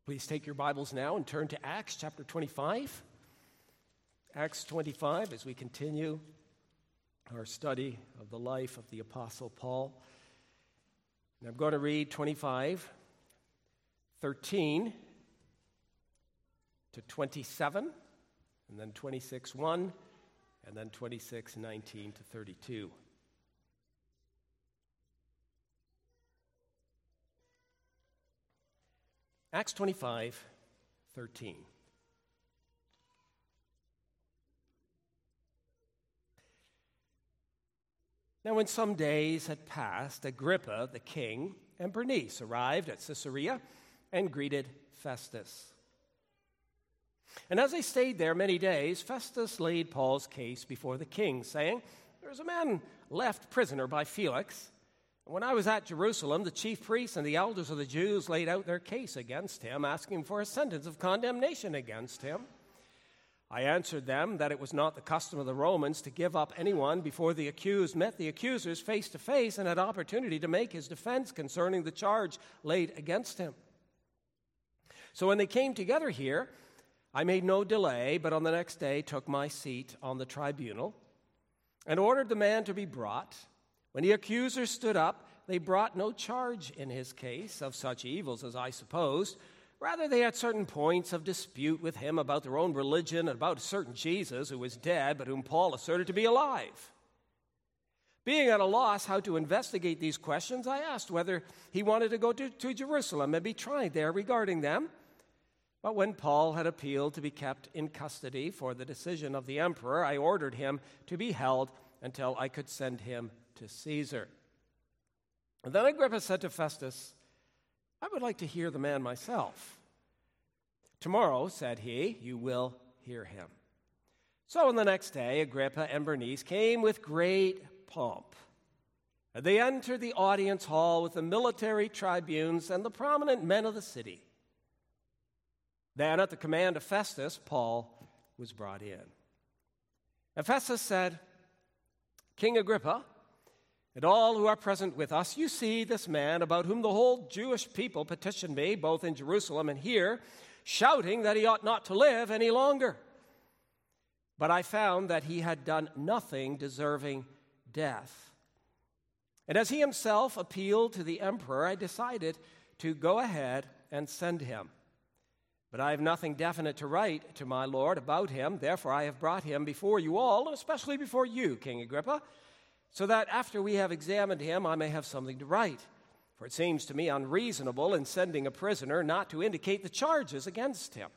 Please take your Bibles now and turn to Acts chapter 25. Acts 25, as we continue our study of the life of the Apostle Paul. And I'm going to read 25:13 to 27, and then 26:1, and then 26:19 to 32. Acts 25:13. Now when some days had passed, Agrippa the king and Bernice arrived at Caesarea and greeted Festus. And as they stayed there many days, Festus laid Paul's case before the king, saying, "There is a man left prisoner by Felix. When I was at Jerusalem, the chief priests and the elders of the Jews laid out their case against him, asking for a sentence of condemnation against him. I answered them that it was not the custom of the Romans to give up anyone before the accused met the accusers face to face and had opportunity to make his defense concerning the charge laid against him. So when they came together here, I made no delay, but on the next day took my seat on the tribunal and ordered the man to be brought. When the accusers stood up, they brought no charge in his case of such evils as I supposed. Rather, they had certain points of dispute with him about their own religion and about a certain Jesus who was dead, but whom Paul asserted to be alive. Being at a loss how to investigate these questions, I asked whether he wanted to go to Jerusalem and be tried there regarding them. But when Paul had appealed to be kept in custody for the decision of the emperor, I ordered him to be held until I could send him to Caesar." And then Agrippa said to Festus, "I would like to hear the man myself." "Tomorrow," said he, "you will hear him." So on the next day, Agrippa and Bernice came with great pomp. And they entered the audience hall with the military tribunes and the prominent men of the city. Then, at the command of Festus, Paul was brought in. And Festus said, "King Agrippa, and all who are present with us, you see this man about whom the whole Jewish people petitioned me, both in Jerusalem and here, shouting that he ought not to live any longer. But I found that he had done nothing deserving death. And as he himself appealed to the emperor, I decided to go ahead and send him. But I have nothing definite to write to my lord about him. Therefore, I have brought him before you all, and especially before you, King Agrippa, so that after we have examined him, I may have something to write. For it seems to me unreasonable in sending a prisoner not to indicate the charges against him."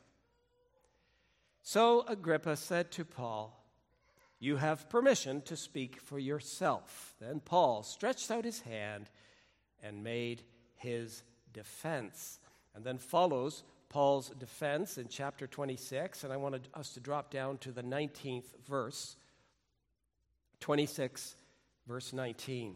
So Agrippa said to Paul, "You have permission to speak for yourself." Then Paul stretched out his hand and made his defense. And then follows Paul's defense in chapter 26, and I wanted us to drop down to the 19th verse, 26 Verse 19,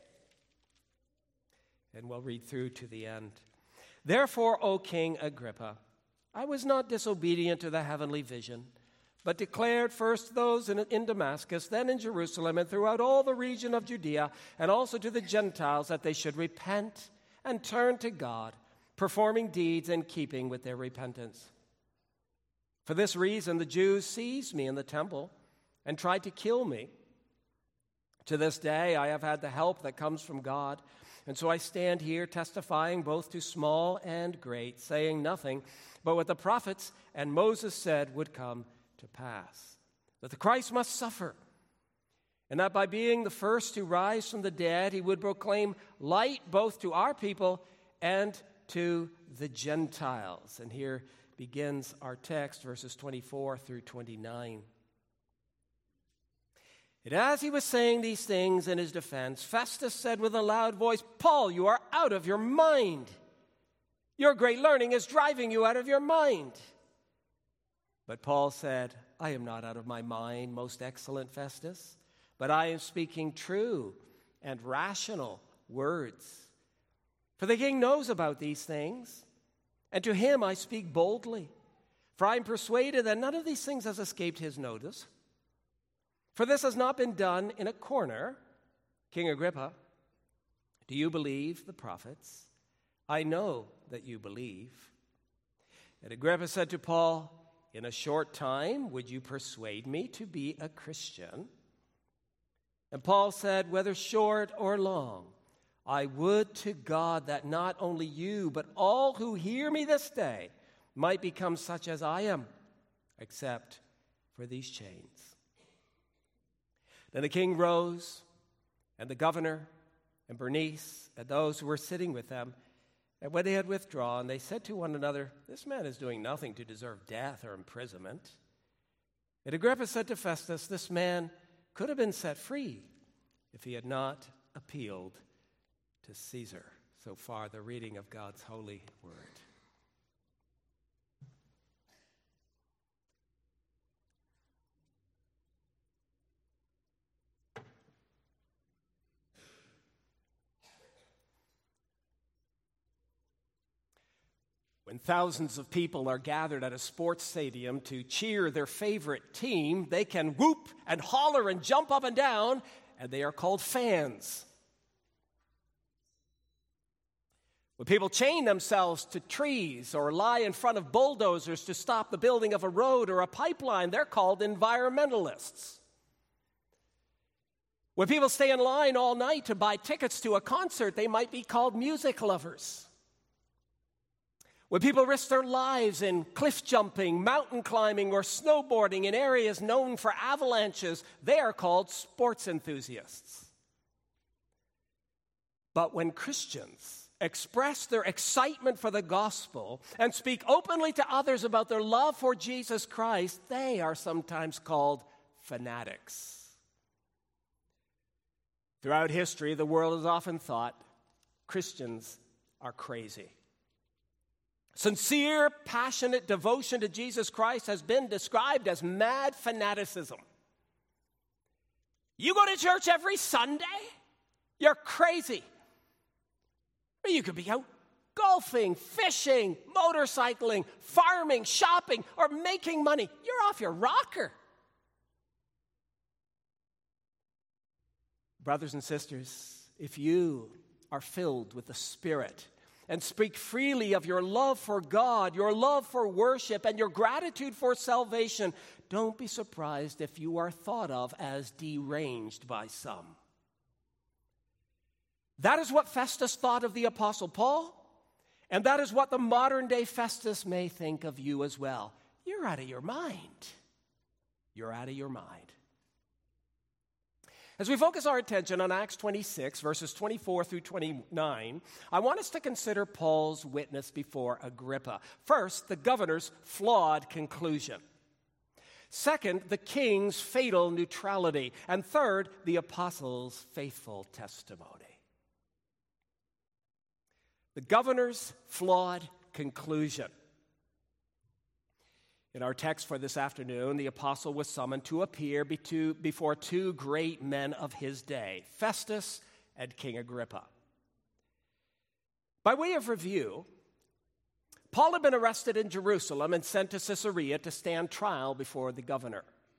and we'll read through to the end. "Therefore, O King Agrippa, I was not disobedient to the heavenly vision, but declared first those in Damascus, then in Jerusalem, and throughout all the region of Judea, and also to the Gentiles, that they should repent and turn to God, performing deeds in keeping with their repentance. For this reason, the Jews seized me in the temple and tried to kill me. To this day, I have had the help that comes from God, and so I stand here testifying both to small and great, saying nothing but what the prophets and Moses said would come to pass, that the Christ must suffer, and that by being the first to rise from the dead, he would proclaim light both to our people and to the Gentiles." And here begins our text, verses 24 through 29. And as he was saying these things in his defense, Festus said with a loud voice, "Paul, you are out of your mind. Your great learning is driving you out of your mind." But Paul said, "I am not out of my mind, most excellent Festus, but I am speaking true and rational words. For the king knows about these things, and to him I speak boldly. For I am persuaded that none of these things has escaped his notice. For this has not been done in a corner. King Agrippa, do you believe the prophets? I know that you believe. And Agrippa said to Paul, "In a short time, would you persuade me to be a Christian?" And Paul said, "Whether short or long, I would to God that not only you, but all who hear me this day might become such as I am, except for these chains." Then the king rose, and the governor, and Bernice, and those who were sitting with them. And when they had withdrawn, they said to one another, "This man is doing nothing to deserve death or imprisonment." And Agrippa said to Festus, "This man could have been set free if he had not appealed to Caesar." So far, the reading of God's holy word. When thousands of people are gathered at a sports stadium to cheer their favorite team, they can whoop and holler and jump up and down, and they are called fans. When people chain themselves to trees or lie in front of bulldozers to stop the building of a road or a pipeline, they're called environmentalists. When people stay in line all night to buy tickets to a concert, they might be called music lovers. When people risk their lives in cliff jumping, mountain climbing, or snowboarding in areas known for avalanches, they are called sports enthusiasts. But when Christians express their excitement for the gospel and speak openly to others about their love for Jesus Christ, they are sometimes called fanatics. Throughout history, the world has often thought Christians are crazy. Sincere, passionate devotion to Jesus Christ has been described as mad fanaticism. You go to church every Sunday? You're crazy. Or you could be out golfing, fishing, motorcycling, farming, shopping, or making money. You're off your rocker. Brothers and sisters, if you are filled with the Spirit and speak freely of your love for God, your love for worship, and your gratitude for salvation, don't be surprised if you are thought of as deranged by some. That is what Festus thought of the Apostle Paul, and that is what the modern-day Festus may think of you as well. You're out of your mind. You're out of your mind. As we focus our attention on Acts 26, verses 24 through 29, I want us to consider Paul's witness before Agrippa. First, the governor's flawed conclusion. Second, the king's fatal neutrality. And third, the apostles' faithful testimony. The governor's flawed conclusion. In our text for this afternoon, the apostle was summoned to appear before two great men of his day, Festus and King Agrippa. By way of review, Paul had been arrested in Jerusalem and sent to Caesarea to stand trial before the governor.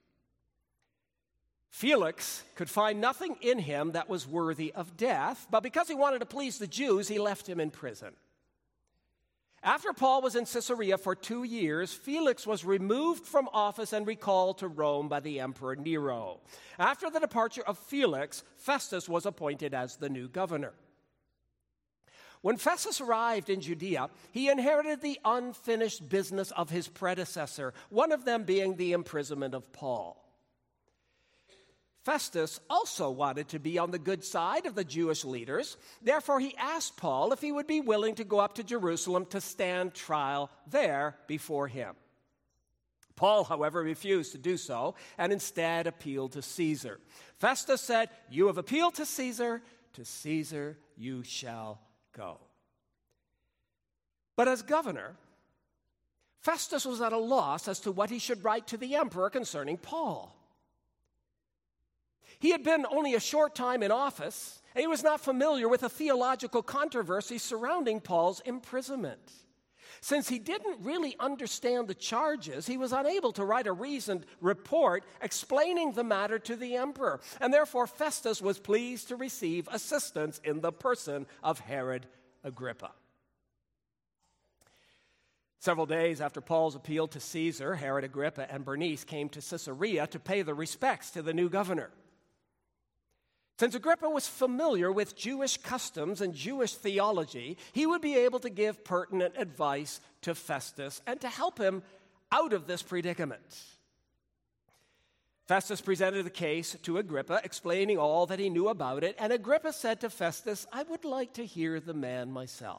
Felix could find nothing in him that was worthy of death, but because he wanted to please the Jews, he left him in prison. After Paul was in Caesarea for 2 years, Felix was removed from office and recalled to Rome by the Emperor Nero. After the departure of Felix, Festus was appointed as the new governor. When Festus arrived in Judea, he inherited the unfinished business of his predecessor, one of them being the imprisonment of Paul. Festus also wanted to be on the good side of the Jewish leaders. Therefore, he asked Paul if he would be willing to go up to Jerusalem to stand trial there before him. Paul, however, refused to do so and instead appealed to Caesar. Festus said, "You have appealed to Caesar you shall go." But as governor, Festus was at a loss as to what he should write to the emperor concerning Paul. He had been only a short time in office, and he was not familiar with the theological controversy surrounding Paul's imprisonment. Since he didn't really understand the charges, he was unable to write a reasoned report explaining the matter to the emperor, and therefore Festus was pleased to receive assistance in the person of Herod Agrippa. Several days after Paul's appeal to Caesar, Herod Agrippa and Bernice came to Caesarea to pay their respects to the new governor. Since Agrippa was familiar with Jewish customs and Jewish theology, he would be able to give pertinent advice to Festus and to help him out of this predicament. Festus presented the case to Agrippa, explaining all that he knew about it, and Agrippa said to Festus, "I would like to hear the man myself."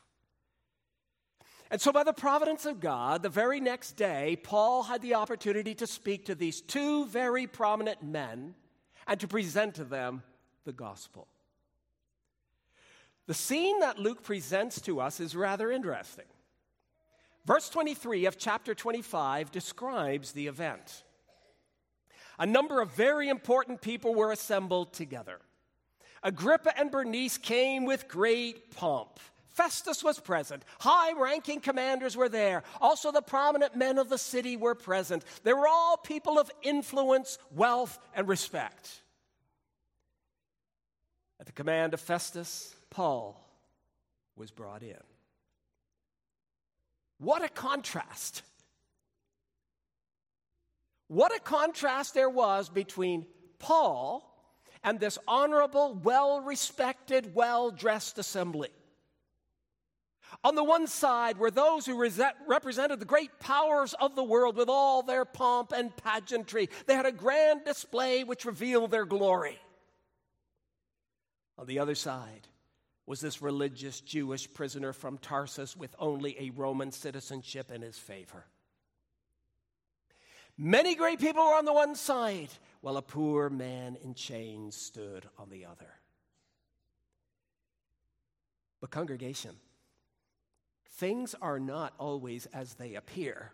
And so by the providence of God, the very next day, Paul had the opportunity to speak to these two very prominent men and to present to them the gospel. The scene that Luke presents to us is rather interesting. Verse 23 of chapter 25 describes the event. A number of very important people were assembled together. Agrippa and Bernice came with great pomp. Festus was present. High-ranking commanders were there. Also, the prominent men of the city were present. They were all people of influence, wealth, and respect. At the command of Festus, Paul was brought in. What a contrast! What a contrast there was between Paul and this honorable, well-respected, well-dressed assembly. On the one side were those who represented the great powers of the world with all their pomp and pageantry. They had a grand display which revealed their glory. On the other side was this religious Jewish prisoner from Tarsus with only a Roman citizenship in his favor. Many great people were on the one side, while a poor man in chains stood on the other. But congregation, things are not always as they appear.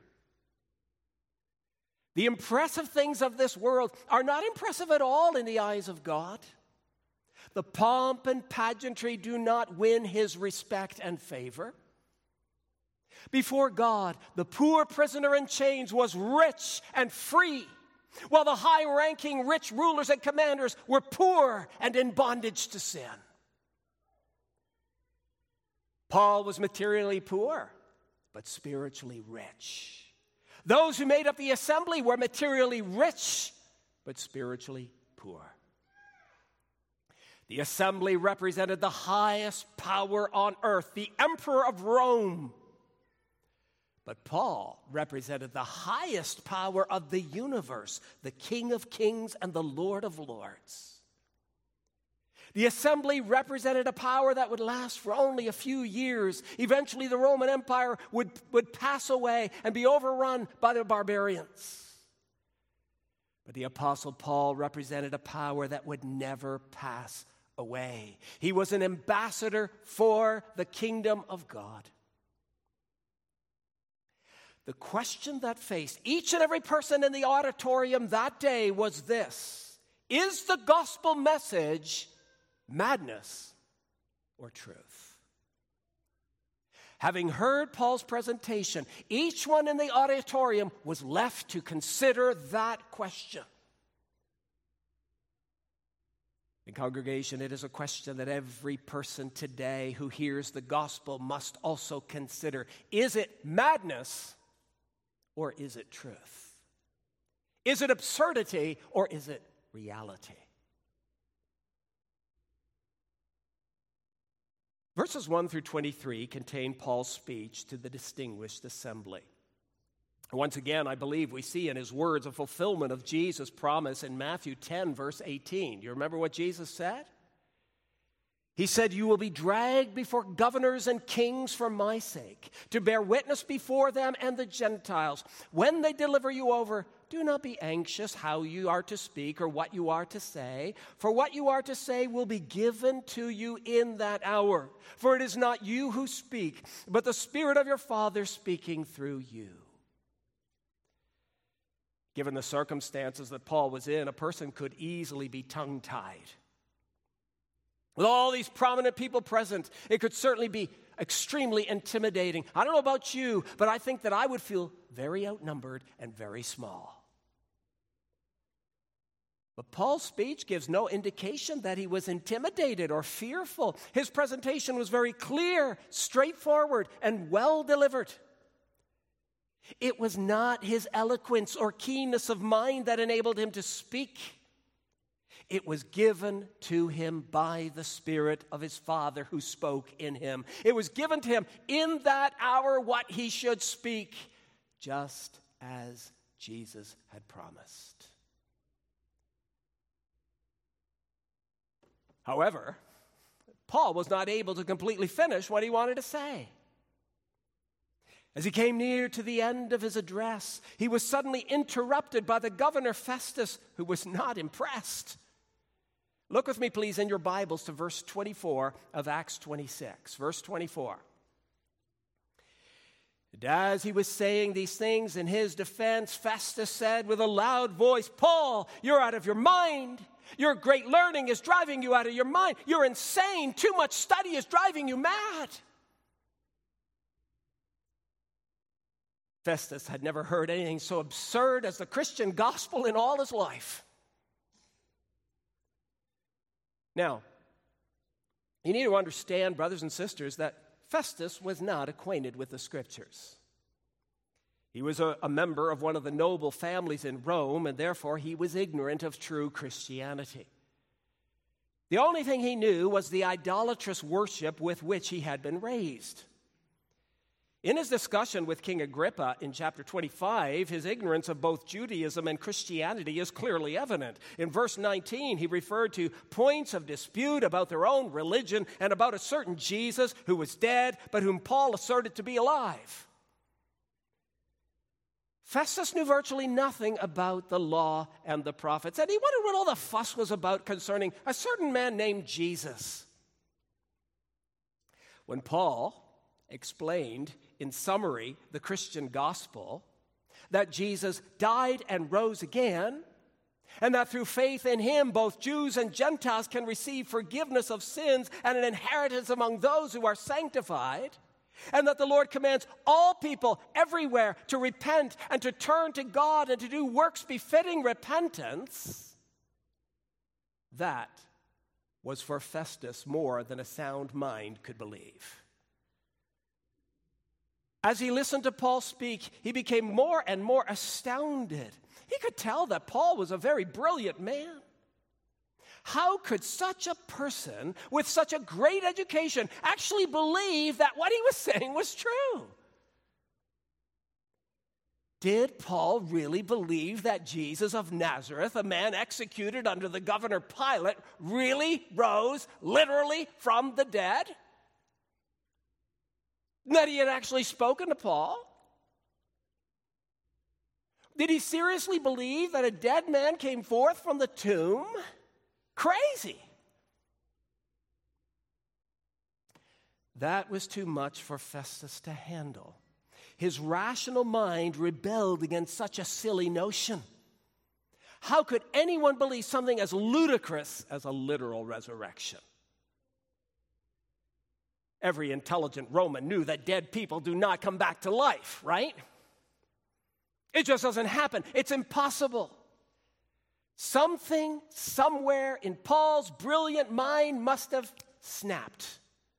The impressive things of this world are not impressive at all in the eyes of God. The pomp and pageantry do not win his respect and favor. Before God, the poor prisoner in chains was rich and free, while the high-ranking rich rulers and commanders were poor and in bondage to sin. Paul was materially poor, but spiritually rich. Those who made up the assembly were materially rich, but spiritually poor. The assembly represented the highest power on earth, the emperor of Rome. But Paul represented the highest power of the universe, the King of Kings and the Lord of Lords. The assembly represented a power that would last for only a few years. Eventually, the Roman Empire would pass away and be overrun by the barbarians. But the Apostle Paul represented a power that would never pass away. He was an ambassador for the kingdom of God. The question that faced each and every person in the auditorium that day was this: is the gospel message madness or truth? Having heard Paul's presentation, each one in the auditorium was left to consider that question. In congregation, it is a question that every person today who hears the gospel must also consider. Is it madness or is it truth? Is it absurdity or is it reality? Verses 1 through 23 contain Paul's speech to the distinguished assembly. Once again, I believe we see in his words a fulfillment of Jesus' promise in Matthew 10, verse 18. You remember what Jesus said? He said, "You will be dragged before governors and kings for my sake, to bear witness before them and the Gentiles. When they deliver you over, do not be anxious how you are to speak or what you are to say, for what you are to say will be given to you in that hour. For it is not you who speak, but the Spirit of your Father speaking through you." Given the circumstances that Paul was in, a person could easily be tongue-tied. With all these prominent people present, it could certainly be extremely intimidating. I don't know about you, but I think that I would feel very outnumbered and very small. But Paul's speech gives no indication that he was intimidated or fearful. His presentation was very clear, straightforward, and well delivered. It was not his eloquence or keenness of mind that enabled him to speak. It was given to him by the Spirit of his Father who spoke in him. It was given to him in that hour what he should speak, just as Jesus had promised. However, Paul was not able to completely finish what he wanted to say. As he came near to the end of his address, he was suddenly interrupted by the governor Festus, who was not impressed. Look with me, please, in your Bibles to verse 24 of Acts 26. Verse 24. And as he was saying these things in his defense, Festus said with a loud voice, "Paul, you're out of your mind. Your great learning is driving you out of your mind. You're insane. Too much study is driving you mad." Festus had never heard anything so absurd as the Christian gospel in all his life. Now, you need to understand, brothers and sisters, that Festus was not acquainted with the Scriptures. He was a member of one of the noble families in Rome, and therefore he was ignorant of true Christianity. The only thing he knew was the idolatrous worship with which he had been raised. In his discussion with King Agrippa in chapter 25, his ignorance of both Judaism and Christianity is clearly evident. In verse 19, he referred to points of dispute about their own religion and about a certain Jesus who was dead, but whom Paul asserted to be alive. Festus knew virtually nothing about the law and the prophets, and he wondered what all the fuss was about concerning a certain man named Jesus. When Paul explained, in summary, the Christian gospel, that Jesus died and rose again, and that through faith in him, both Jews and Gentiles can receive forgiveness of sins and an inheritance among those who are sanctified, and that the Lord commands all people everywhere to repent and to turn to God and to do works befitting repentance, that was for Festus more than a sound mind could believe. As he listened to Paul speak, he became more and more astounded. He could tell that Paul was a very brilliant man. How could such a person with such a great education actually believe that what he was saying was true? Did Paul really believe that Jesus of Nazareth, a man executed under the governor Pilate, really rose literally from the dead? That he had actually spoken to Paul? Did he seriously believe that a dead man came forth from the tomb? Crazy. That was too much for Festus to handle. His rational mind rebelled against such a silly notion. How could anyone believe something as ludicrous as a literal resurrection? Every intelligent Roman knew that dead people do not come back to life, right? It just doesn't happen. It's impossible. Something somewhere in Paul's brilliant mind must have snapped.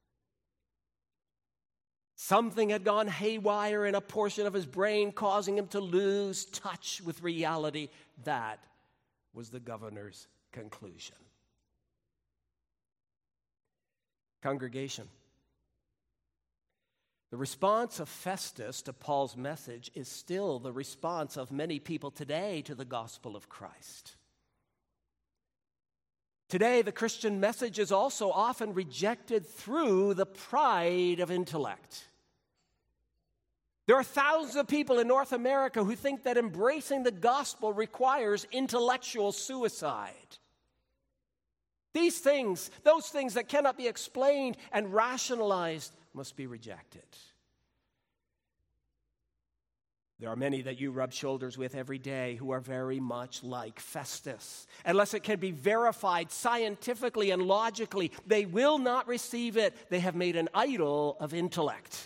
Something had gone haywire in a portion of his brain, causing him to lose touch with reality. That was the governor's conclusion. Congregation, the response of Festus to Paul's message is still the response of many people today to the gospel of Christ. Today, the Christian message is also often rejected through the pride of intellect. There are thousands of people in North America who think that embracing the gospel requires intellectual suicide. These things, those things that cannot be explained and rationalized, must be rejected. There are many that you rub shoulders with every day who are very much like Festus. Unless it can be verified scientifically and logically, they will not receive it. They have made an idol of intellect.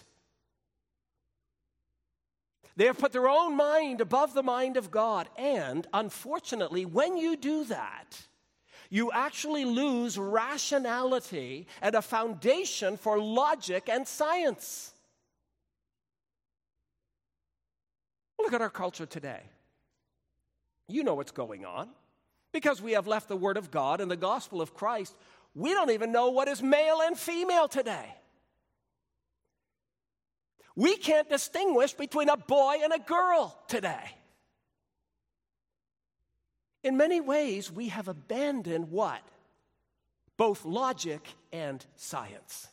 They have put their own mind above the mind of God. And unfortunately, when you do that, you actually lose rationality and a foundation for logic and science. Look at our culture today. You know what's going on. Because we have left the Word of God and the gospel of Christ, we don't even know what is male and female today. We can't distinguish between a boy and a girl today. In many ways, we have abandoned what? Both logic and science.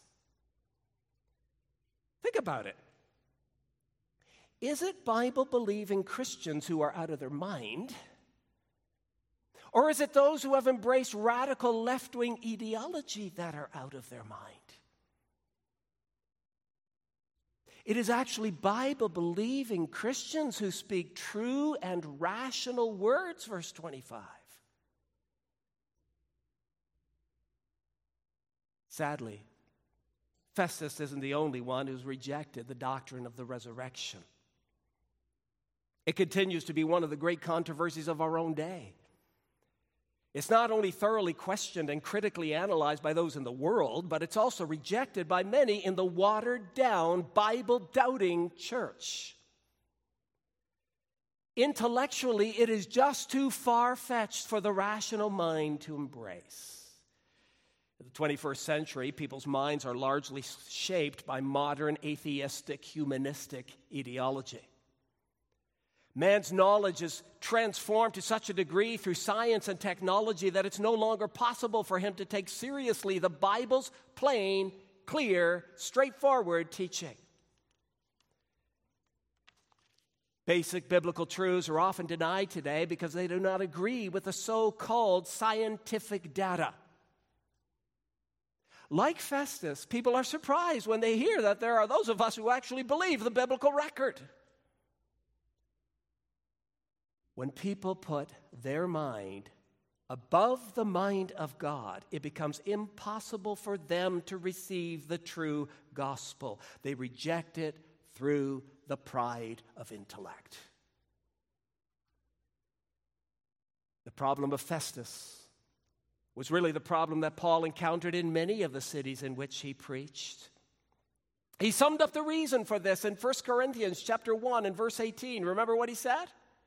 Think about it. Is it Bible-believing Christians who are out of their mind? Or is it those who have embraced radical left-wing ideology that are out of their mind? It is actually Bible-believing Christians who speak true and rational words, verse 25. Sadly, Festus isn't the only one who's rejected the doctrine of the resurrection. It continues to be one of the great controversies of our own day. It's not only thoroughly questioned and critically analyzed by those in the world, but it's also rejected by many in the watered-down, Bible-doubting church. Intellectually, it is just too far-fetched for the rational mind to embrace. In the 21st century, people's minds are largely shaped by modern atheistic, humanistic ideology. Man's knowledge is transformed to such a degree through science and technology that it's no longer possible for him to take seriously the Bible's plain, clear, straightforward teaching. Basic biblical truths are often denied today because they do not agree with the so-called scientific data. Like Festus, people are surprised when they hear that there are those of us who actually believe the biblical record. When people put their mind above the mind of God, it becomes impossible for them to receive the true gospel. They reject it through the pride of intellect. The problem of Festus was really the problem that Paul encountered in many of the cities in which he preached. He summed up the reason for this in 1 Corinthians chapter 1 and verse 18. Remember what he said?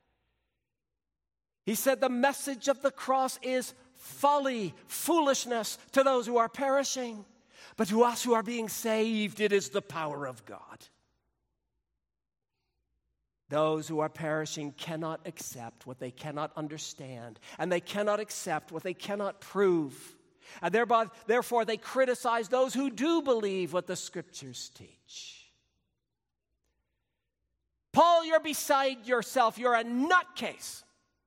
He said, the message of the cross is folly, foolishness to those who are perishing. But to us who are being saved, it is the power of God. Those who are perishing cannot accept what they cannot understand, and they cannot accept what they cannot prove. And therefore, they criticize those who do believe what the Scriptures teach. Paul, you're beside yourself. You're a nutcase.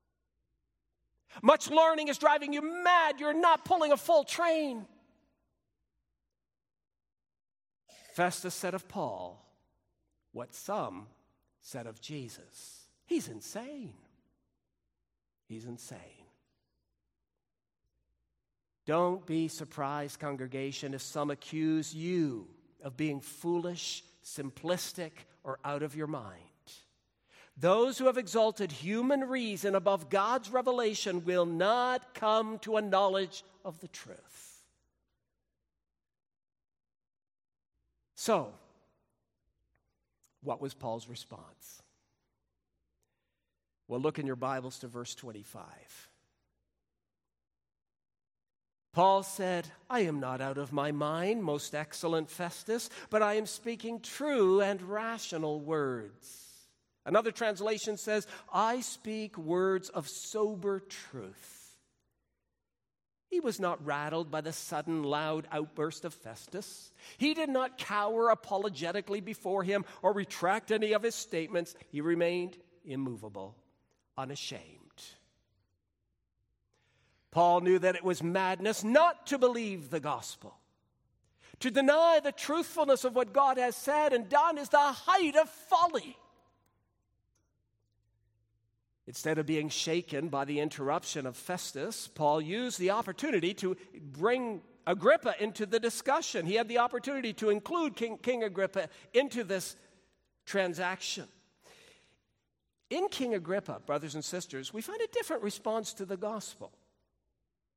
Much learning is driving you mad. You're not pulling a full train. Festus said of Paul what some said of Jesus. He's insane. He's insane. Don't be surprised, congregation, if some accuse you of being foolish, simplistic, or out of your mind. Those who have exalted human reason above God's revelation will not come to a knowledge of the truth. So, what was Paul's response? Well, look in your Bibles to verse 25. Paul said, I am not out of my mind, most excellent Festus, but I am speaking true and rational words. Another translation says, I speak words of sober truth. He was not rattled by the sudden loud outburst of Festus. He did not cower apologetically before him or retract any of his statements. He remained immovable, unashamed. Paul knew that it was madness not to believe the gospel. To deny the truthfulness of what God has said and done is the height of folly. Instead of being shaken by the interruption of Festus, Paul used the opportunity to bring Agrippa into the discussion. He had the opportunity to include King Agrippa into this transaction. In King Agrippa, brothers and sisters, we find a different response to the gospel.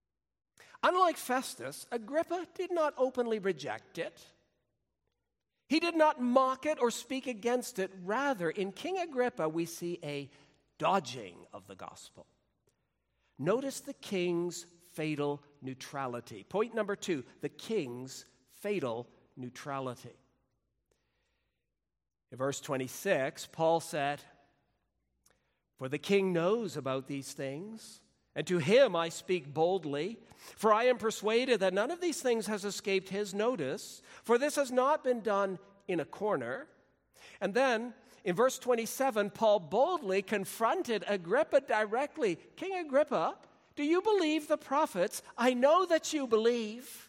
Unlike Festus, Agrippa did not openly reject it. He did not mock it or speak against it. Rather, in King Agrippa, we see a dodging of the gospel. Notice the king's fatal neutrality. Point number 2, the king's fatal neutrality. In verse 26, Paul said, "For the king knows about these things, and to him I speak boldly. For I am persuaded that none of these things has escaped his notice, for this has not been done in a corner." And then, in verse 27, Paul boldly confronted Agrippa directly. "King Agrippa, do you believe the prophets? I know that you believe."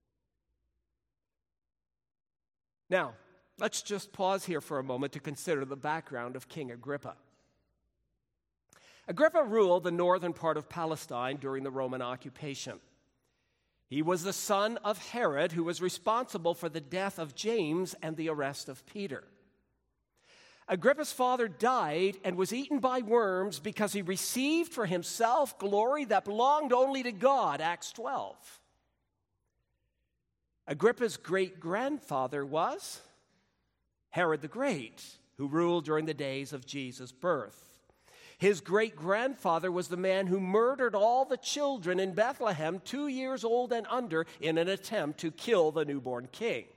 Now, let's just pause here for a moment to consider the background of King Agrippa. Agrippa ruled the northern part of Palestine during the Roman occupation. He was the son of Herod, who was responsible for the death of James and the arrest of Peter. Agrippa's father died and was eaten by worms because he received for himself glory that belonged only to God, Acts 12. Agrippa's great-grandfather was Herod the Great, who ruled during the days of Jesus' birth. His great-grandfather was the man who murdered all the children in Bethlehem 2 years old and under in an attempt to kill the newborn king.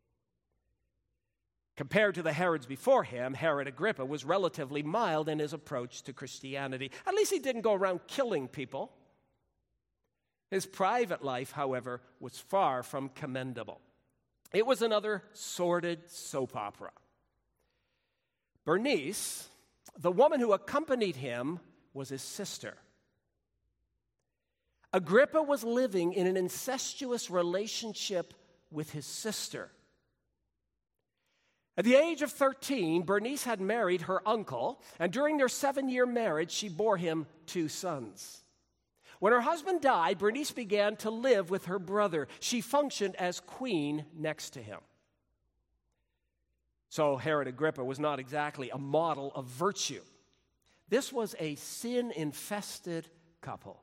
Compared to the Herods before him, Herod Agrippa was relatively mild in his approach to Christianity. At least he didn't go around killing people. His private life, however, was far from commendable. It was another sordid soap opera. Bernice, the woman who accompanied him, was his sister. Agrippa was living in an incestuous relationship with his sister. At the age of 13, Bernice had married her uncle, and during their 7-year marriage, she bore him 2 sons. When her husband died, Bernice began to live with her brother. She functioned as queen next to him. So Herod Agrippa was not exactly a model of virtue. This was a sin-infested couple.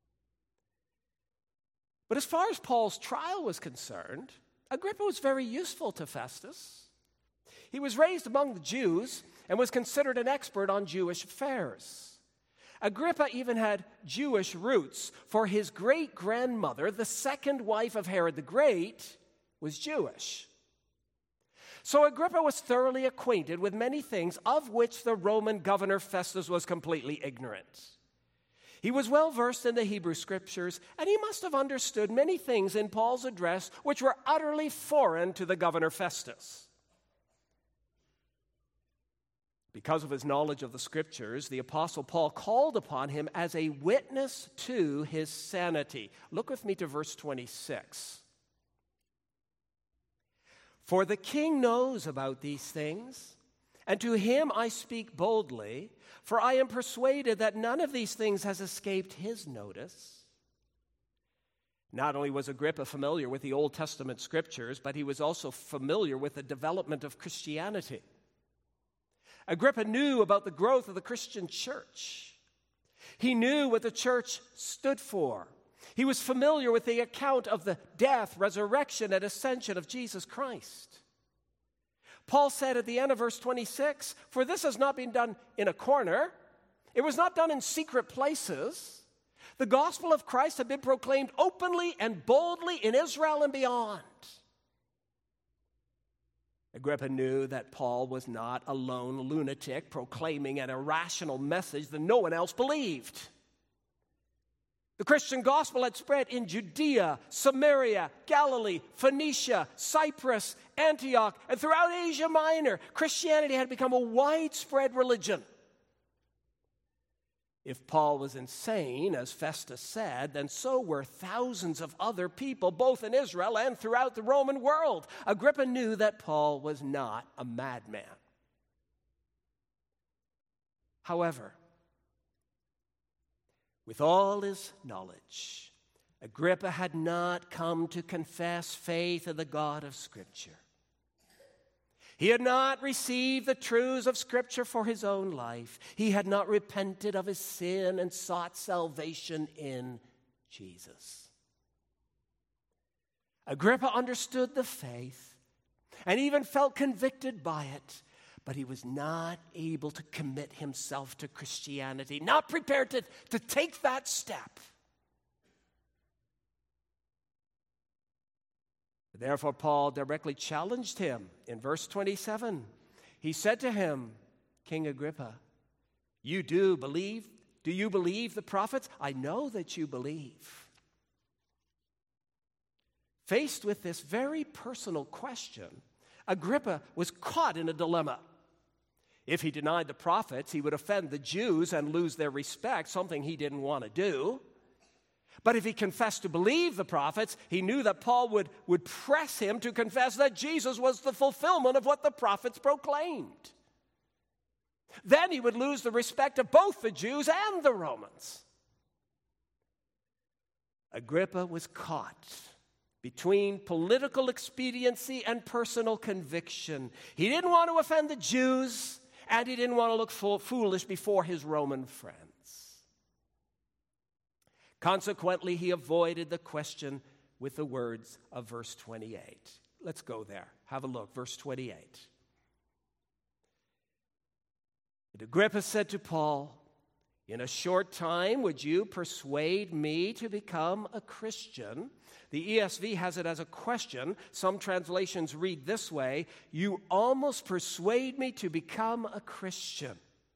But as far as Paul's trial was concerned, Agrippa was very useful to Festus. He was raised among the Jews and was considered an expert on Jewish affairs. Agrippa even had Jewish roots, for his great-grandmother, the second wife of Herod the Great, was Jewish. So Agrippa was thoroughly acquainted with many things of which the Roman governor Festus was completely ignorant. He was well versed in the Hebrew Scriptures, and he must have understood many things in Paul's address which were utterly foreign to the governor Festus. Because of his knowledge of the Scriptures, the Apostle Paul called upon him as a witness to his sanity. Look with me to verse 26. "For the king knows about these things, and to him I speak boldly, for I am persuaded that none of these things has escaped his notice." Not only was Agrippa familiar with the Old Testament Scriptures, but he was also familiar with the development of Christianity. Agrippa knew about the growth of the Christian church. He knew what the church stood for. He was familiar with the account of the death, resurrection, and ascension of Jesus Christ. Paul said at the end of verse 26, "For this has not been done in a corner. It was not done in secret places. The gospel of Christ had been proclaimed openly and boldly in Israel and beyond." Agrippa knew that Paul was not a lone lunatic proclaiming an irrational message that no one else believed. The Christian gospel had spread in Judea, Samaria, Galilee, Phoenicia, Cyprus, Antioch, and throughout Asia Minor. Christianity had become a widespread religion. If Paul was insane, as Festus said, then so were thousands of other people, both in Israel and throughout the Roman world. Agrippa knew that Paul was not a madman. However, with all his knowledge, Agrippa had not come to confess faith in the God of Scripture. He had not received the truths of Scripture for his own life. He had not repented of his sin and sought salvation in Jesus. Agrippa understood the faith, and even felt convicted by it. But he was not able to commit himself to Christianity, not prepared to take that step. Therefore, Paul directly challenged him in verse 27. He said to him, King Agrippa, do you believe the prophets? I know that you believe. Faced with this very personal question, Agrippa was caught in a dilemma. If he denied the prophets, he would offend the Jews and lose their respect, something he didn't want to do. But if he confessed to believe the prophets, he knew that Paul would press him to confess that Jesus was the fulfillment of what the prophets proclaimed. Then he would lose the respect of both the Jews and the Romans. Agrippa was caught between political expediency and personal conviction. He didn't want to offend the Jews, and he didn't want to look foolish before his Roman friends. Consequently, he avoided the question with the words of verse 28. Let's go there. Have a look. Verse 28. And Agrippa said to Paul, in a short time, would you persuade me to become a Christian? The ESV has it as a question. Some translations read this way, you almost persuade me to become a Christian.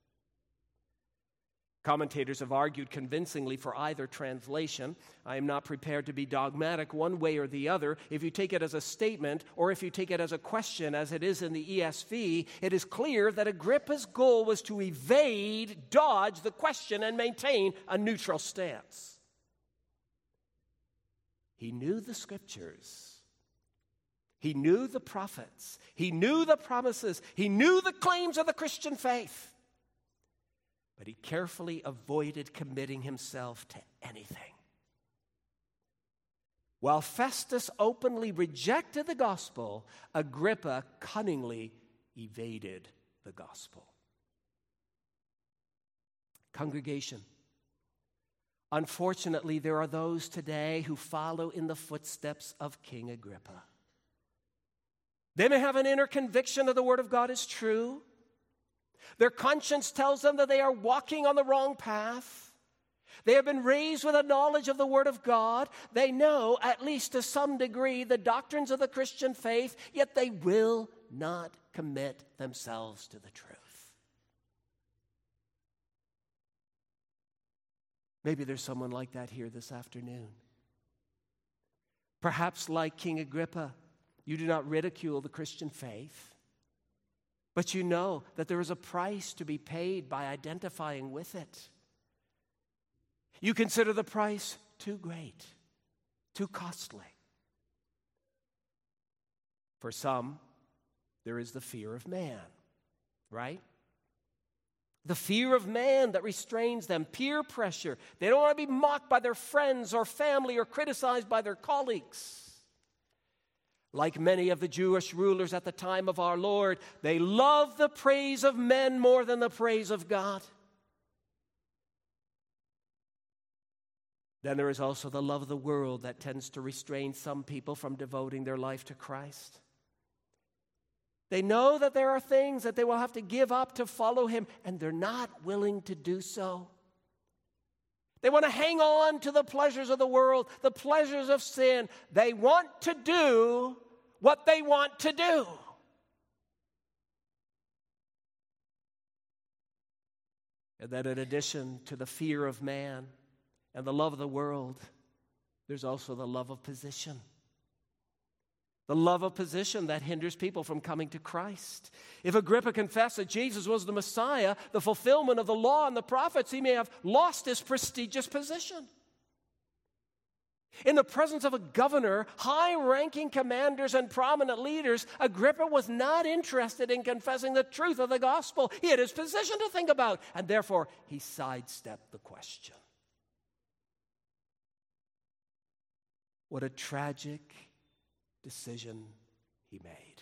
Commentators have argued convincingly for either translation. I am not prepared to be dogmatic one way or the other. If you take it as a statement or if you take it as a question, as it is in the ESV, it is clear that Agrippa's goal was to evade, dodge the question, and maintain a neutral stance. He knew the Scriptures. He knew the prophets. He knew the promises. He knew the claims of the Christian faith. But he carefully avoided committing himself to anything. While Festus openly rejected the gospel, Agrippa cunningly evaded the gospel. Congregation, unfortunately, there are those today who follow in the footsteps of King Agrippa. They may have an inner conviction that the Word of God is true. Their conscience tells them that they are walking on the wrong path. They have been raised with a knowledge of the Word of God. They know, at least to some degree, the doctrines of the Christian faith, yet they will not commit themselves to the truth. Maybe there's someone like that here this afternoon. Perhaps like King Agrippa, you do not ridicule the Christian faith. But you know that there is a price to be paid by identifying with it. You consider the price too great, too costly. For some, there is the fear of man, right? The fear of man that restrains them, peer pressure. They don't want to be mocked by their friends or family or criticized by their colleagues. Like many of the Jewish rulers at the time of our Lord, they love the praise of men more than the praise of God. Then there is also the love of the world that tends to restrain some people from devoting their life to Christ. They know that there are things that they will have to give up to follow Him, and they're not willing to do so. They want to hang on to the pleasures of the world, the pleasures of sin. They want to do what they want to do. And then in addition to the fear of man and the love of the world, there's also the love of position. The love of position that hinders people from coming to Christ. If Agrippa confessed that Jesus was the Messiah, the fulfillment of the law and the prophets, he may have lost his prestigious position. In the presence of a governor, high-ranking commanders, and prominent leaders, Agrippa was not interested in confessing the truth of the gospel. He had his position to think about, and therefore he sidestepped the question. What a tragic decision he made.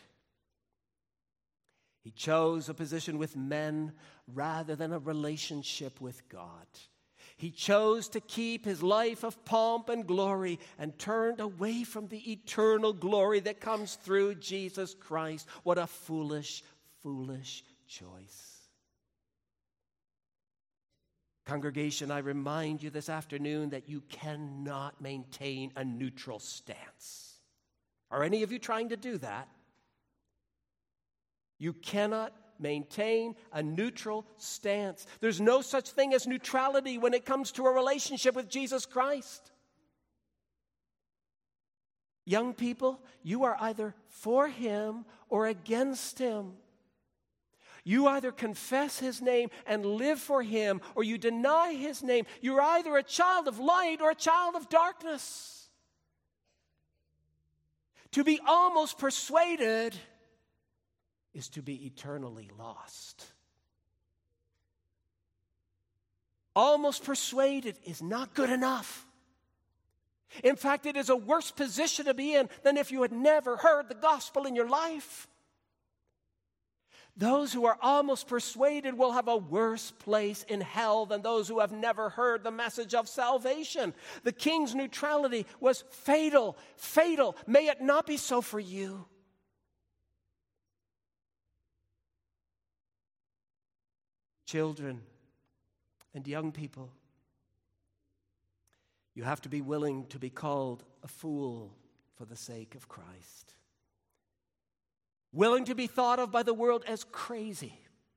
He chose a position with men rather than a relationship with God. He chose to keep his life of pomp and glory and turned away from the eternal glory that comes through Jesus Christ. What a foolish, foolish choice. Congregation, I remind you this afternoon that you cannot maintain a neutral stance. Are any of you trying to do that? You cannot maintain a neutral stance. There's no such thing as neutrality when it comes to a relationship with Jesus Christ. Young people, you are either for him or against him. You either confess his name and live for him, or you deny his name. You're either a child of light or a child of darkness. To be almost persuaded is to be eternally lost. Almost persuaded is not good enough. In fact, it is a worse position to be in than if you had never heard the gospel in your life. Those who are almost persuaded will have a worse place in hell than those who have never heard the message of salvation. The king's neutrality was fatal. Fatal. May it not be so for you. Children and young people, you have to be willing to be called a fool for the sake of Christ. Willing to be thought of by the world as crazy.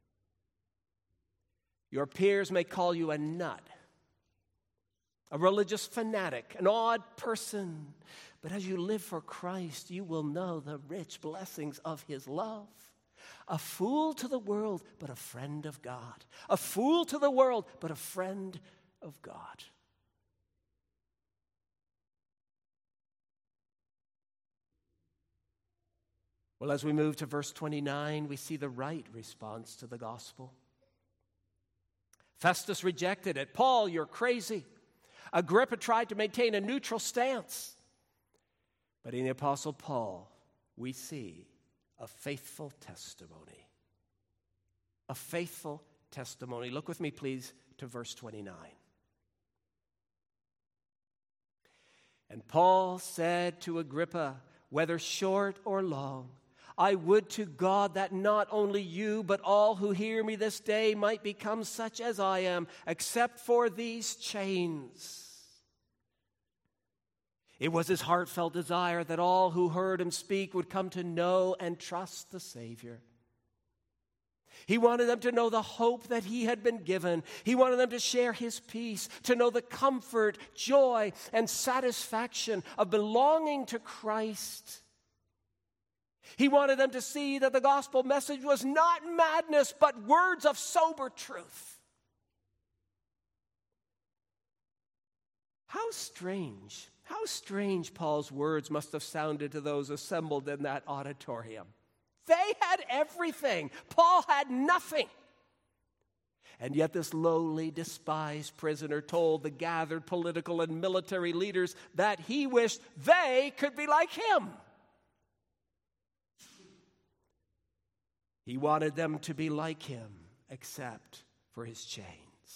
Your peers may call you a nut, a religious fanatic, an odd person. But as you live for Christ, you will know the rich blessings of his love. A fool to the world, but a friend of God. A fool to the world, but a friend of God. Well, as we move to verse 29, we see the right response to the gospel. Festus rejected it. Paul, you're crazy. Agrippa tried to maintain a neutral stance. But in the Apostle Paul, we see a faithful testimony. A faithful testimony. Look with me, please, to verse 29. And Paul said to Agrippa, whether short or long, I would to God that not only you, but all who hear me this day might become such as I am, except for these chains. It was his heartfelt desire that all who heard him speak would come to know and trust the Savior. He wanted them to know the hope that he had been given. He wanted them to share his peace, to know the comfort, joy, and satisfaction of belonging to Christ. He wanted them to see that the gospel message was not madness, but words of sober truth. How strange Paul's words must have sounded to those assembled in that auditorium. They had everything. Paul had nothing. And yet this lowly, despised prisoner told the gathered political and military leaders that he wished they could be like him. He wanted them to be like him, except for his chains.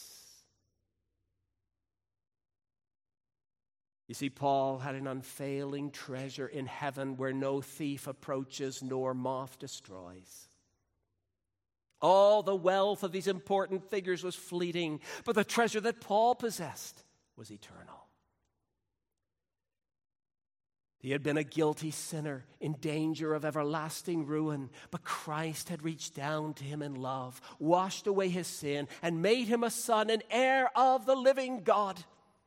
You see, Paul had an unfailing treasure in heaven where no thief approaches nor moth destroys. All the wealth of these important figures was fleeting, but the treasure that Paul possessed was eternal. He had been a guilty sinner in danger of everlasting ruin, but Christ had reached down to him in love, washed away his sin, and made him a son and heir of the living God.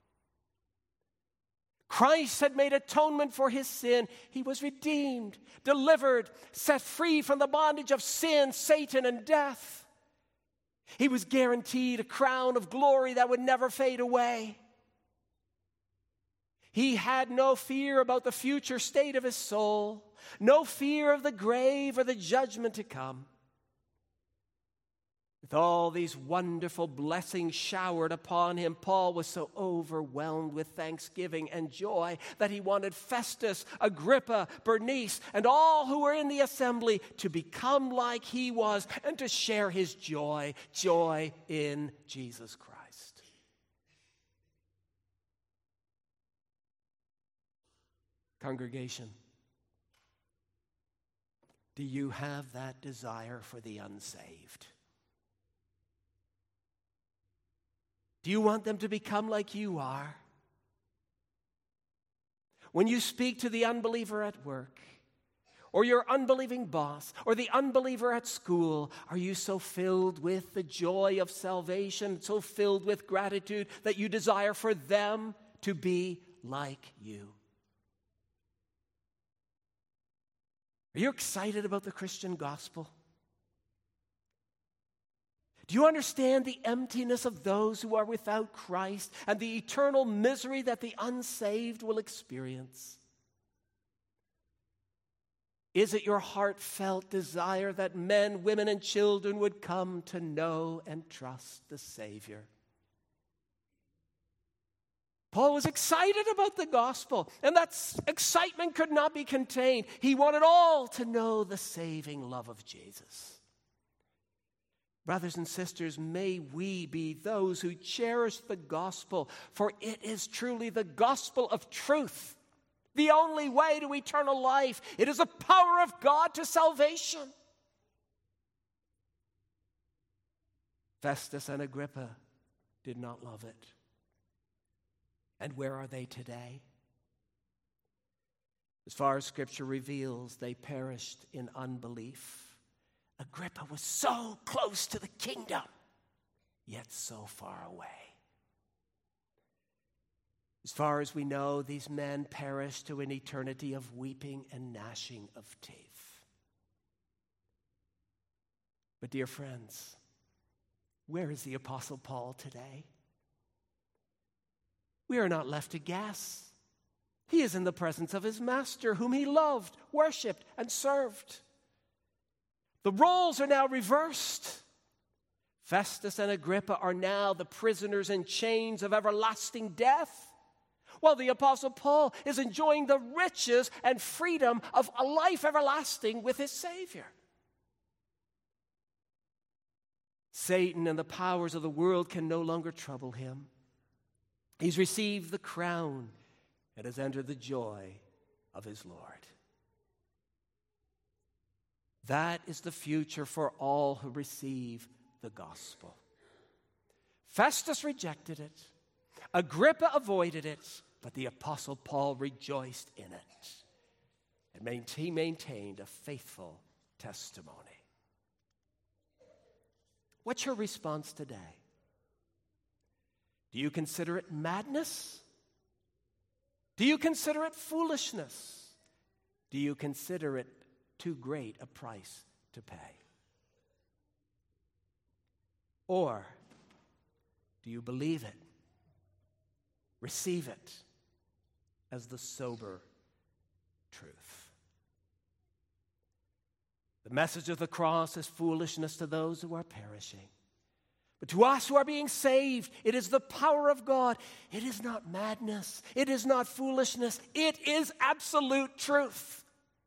Christ had made atonement for his sin. He was redeemed, delivered, set free from the bondage of sin, Satan, and death. He was guaranteed a crown of glory that would never fade away. He had no fear about the future state of his soul, no fear of the grave or the judgment to come. With all these wonderful blessings showered upon him, Paul was so overwhelmed with thanksgiving and joy that he wanted Festus, Agrippa, Bernice, and all who were in the assembly to become like he was and to share his joy in Jesus Christ. Congregation, do you have that desire for the unsaved? Do you want them to become like you are? When you speak to the unbeliever at work, or your unbelieving boss, or the unbeliever at school, are you so filled with the joy of salvation, so filled with gratitude that you desire for them to be like you? Are you excited about the Christian gospel? Do you understand the emptiness of those who are without Christ and the eternal misery that the unsaved will experience? Is it your heartfelt desire that men, women, and children would come to know and trust the Savior? Paul was excited about the gospel, and that excitement could not be contained. He wanted all to know the saving love of Jesus. Brothers and sisters, may we be those who cherish the gospel, for it is truly the gospel of truth, the only way to eternal life. It is the power of God to salvation. Festus and Agrippa did not love it. And where are they today? As far as Scripture reveals, they perished in unbelief. Agrippa was so close to the kingdom, yet so far away. As far as we know, these men perished to an eternity of weeping and gnashing of teeth. But dear friends, where is the Apostle Paul today? We are not left to guess. He is in the presence of his master, whom he loved, worshipped, and served. The roles are now reversed. Festus and Agrippa are now the prisoners in chains of everlasting death, while the Apostle Paul is enjoying the riches and freedom of a life everlasting with his Savior. Satan and the powers of the world can no longer trouble him. He's received the crown and has entered the joy of his Lord. That is the future for all who receive the gospel. Festus rejected it. Agrippa avoided it, but the Apostle Paul rejoiced in it. And he maintained a faithful testimony. What's your response today? Do you consider it madness? Do you consider it foolishness? Do you consider it too great a price to pay? Or do you believe it, receive it as the sober truth? The message of the cross is foolishness to those who are perishing. But to us who are being saved, it is the power of God. It is not madness. It is not foolishness. It is absolute truth.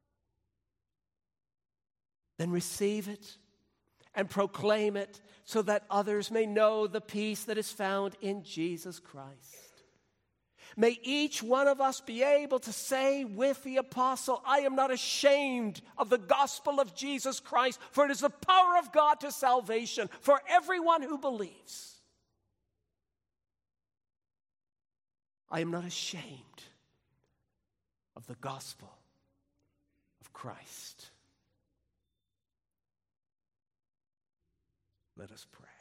Then receive it and proclaim it so that others may know the peace that is found in Jesus Christ. May each one of us be able to say with the apostle, I am not ashamed of the gospel of Jesus Christ, for it is the power of God to salvation for everyone who believes. I am not ashamed of the gospel of Christ. Let us pray.